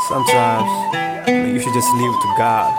Sometimes you should just leave it to God.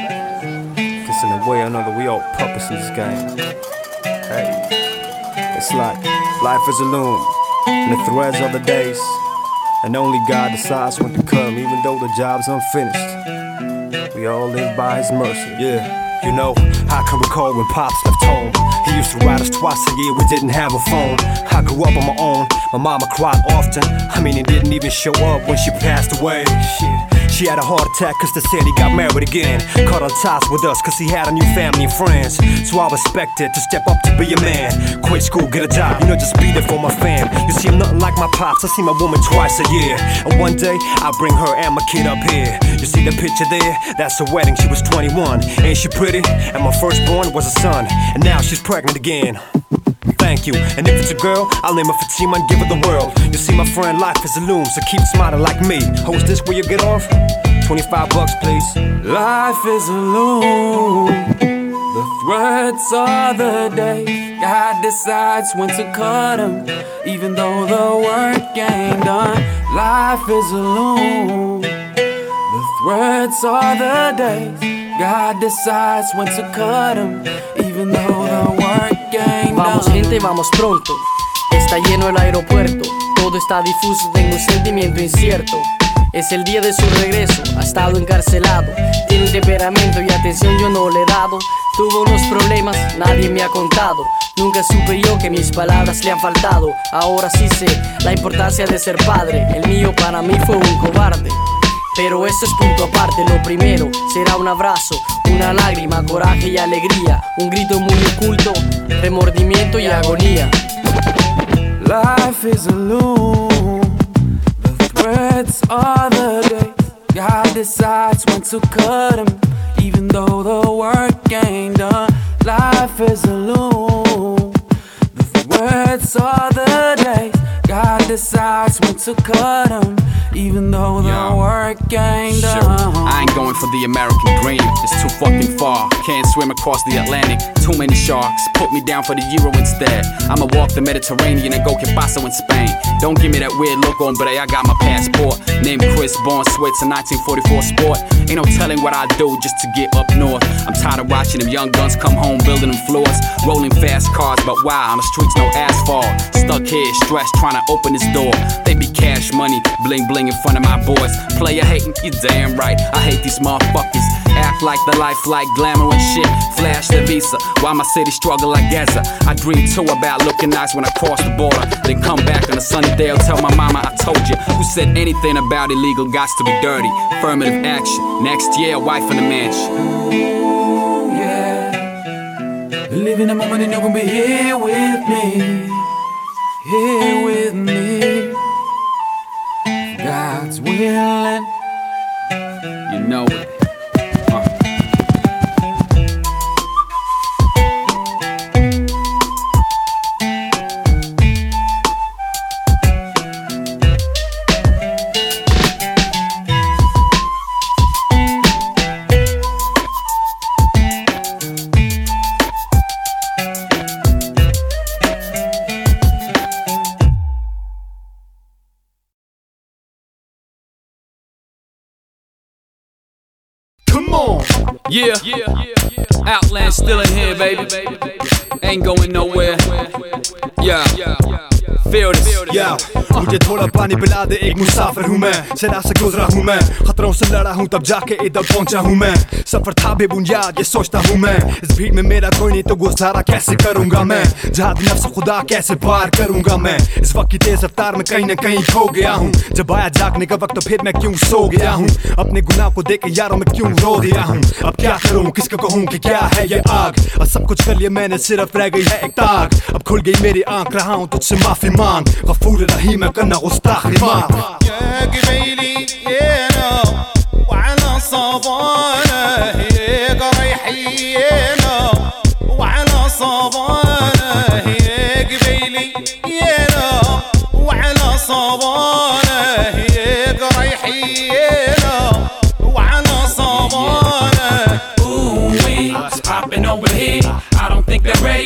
Cause in a way or another, we all puppets in this game. Hey, it's like life is a loom, and the threads are the days, and only God decides when to cut them, even though the job's unfinished. We all live by His mercy. Yeah, you know, I can recall when Pops left home. He used to write us twice a year, we didn't have a phone. I grew up on my own, my mama cried often. I mean, he didn't even show up when she passed away. Shit, she had a heart attack cause they said he got married again. Cut all ties with us cause he had a new family and friends. So I respected to step up to be a man. Quit school, get a job, you know, just be there for my fam. You see, I'm nothing like my pops, I see my woman twice a year. And one day, I'll bring her and my kid up here. You see the picture there? That's her wedding, she was 21. Ain't she pretty? And my firstborn was a son. And now she's pregnant again. Thank you, and if it's a girl, I'll name her Fatima and give her the world. You see, my friend, life is a loom, so keep smiling like me. Host this where you get off? $25, please. Life is a loom, the threads are the days. God decides when to cut them, even though the work ain't done. Life is a loom, the threads are the days. God decides when to cut them, even though the work ain't done. Vamos gente, vamos pronto. Está lleno el aeropuerto. Todo está difuso, tengo un sentimiento incierto. Es el día de su regreso, ha estado encarcelado. Tiene un temperamento y atención yo no le he dado. Tuvo unos problemas, nadie me ha contado. Nunca supe yo que mis palabras le han faltado. Ahora sí sé la importancia de ser padre. El mío para mí fue un cobarde. Pero esto es punto aparte, lo primero será un abrazo, una lágrima, coraje y alegría, un grito muy oculto, remordimiento y agonía. Life is a loom, the threads are the days. God decides when to cut them, even though the work ain't done. Life is a loom, the threads are the days. God decides when to cut them, even though the work ain't done. Sure. I ain't going for the American dream, it's too fucking far. Can't swim across the Atlantic, too many sharks. Put me down for the Euro instead. I'ma walk the Mediterranean and go que paso in Spain. Don't give me that weird look, hombre, I got my passport. Named Chris, born Swiss, a 1944 sport. Ain't no telling what I do just to get up north. I'm tired of watching them young guns come home, building them floors. Rolling fast cars, but why? On the streets no asphalt. Stuck here, stressed, trying to open this door. They be cash money, bling bling in front of my boys. Player hating, you damn right. I hate these motherfuckers. Act like the life like glamour and shit. Flash the visa, while my city struggle like Gaza. I dream too about looking nice when I cross the border. Then come back on a sunny day, I'll tell my mama I told you. Who said anything about illegal gots to be dirty? Affirmative action, next year, wife in the mansion. Yeah, live in the moment and you're gonna be here with me. Here with me. God's willing. You know it. Come on. Yeah. Outland still in here, baby. Ain't going nowhere. Yeah. Feel this. Yeah. मुझे थोड़ा पानी पिला दे एक मुसाफिर हूँ मैं शहर से गुजरा हूँ मैं खतरों से लड़ा हूँ तब जाके इधर पहुंचा हूँ मैं सफर था बेबुनियाद ये सोचता हूँ मैं इस भीड़ में मेरा कोई नहीं तो गुजारा कैसे करूँगा मैं जहाद नफ्स खुदा कैसे पार करूँगा मैं इस वक्त की तेज रफ्तार में कहीं न कहीं खो गया हूँ जब आया जागने का वक्त तो फिर मैं क्यों सो गया हूँ अपने गुनाह को देख के यारों में क्यों रो दिया हूँ अब क्या करूँ किसको कहूँ कि क्या है ये आग और सब कुछ कर लिया मैंने सिर्फ रह गई है एक ताक अब खुल गई मेरी आँख रहा हूँ तुझसे माफी मांग गफूर रहीम كنا غستاخ رماق يا قبيلي يانا وعلى صبانا هيك ريحينا وعلى صبانا يا قبيلي يانا وعلى صبانا هيك ريحينا وعلى صبانا. Ooh, it's popping over here. I don't think they're ready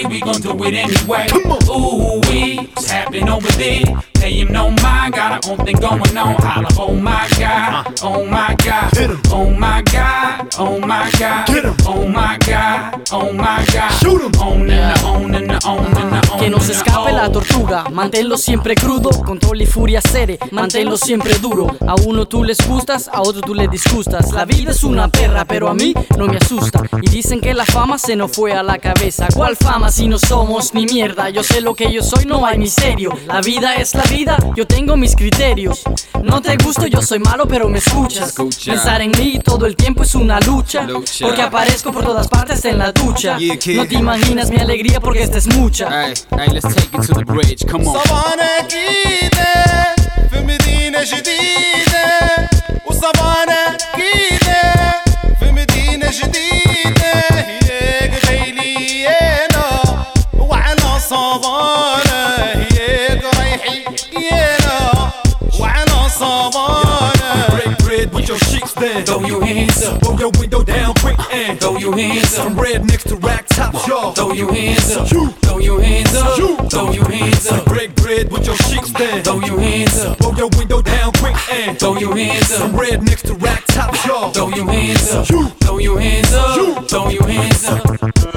we gon' do it anyway. Ooh, what's happening over there? Pay him no mind, got our own thing going on. Holla, oh my God, oh my God, oh my God, oh my God, oh my God, oh my God. On and Que no se escape la tortuga, manténlo siempre crudo. Control y furia cere, manténlo siempre duro. A uno tú les gustas, a otro tú le disgustas. La vida es una perra, pero a mí no me asusta. Y dicen que la fama se nos fue a la cabeza. ¿Cuál fama si no somos ni mierda? Yo sé lo que yo soy, no hay misterio. La vida es la vida, yo tengo mis criterios. No te gusto, yo soy malo, pero me escuchas. Pensar en mí todo el tiempo es una lucha, porque aparezco por todas partes en la ducha. No te imaginas mi alegría porque esta es mucha. Hey, let's take it to the bridge, come on. صبانا كده في مدينة جديدة وصبانا كده في مدينة جديدة يا قبيلينا وعلى صبانا يا قريحينا وعلى صبانا. Break bread with your chicks then. throw your hands up, Roll your window down quick and throw your hands up, from rednecks to rack tops, y'all. throw your hands up, throw your hands up, throw your hands up, Break bread with your chicks then. throw your hands up, Roll your window down quick and throw your hands from up, rednecks to rack tops, y'all. throw your hands up, throw your hands up, throw your hands up.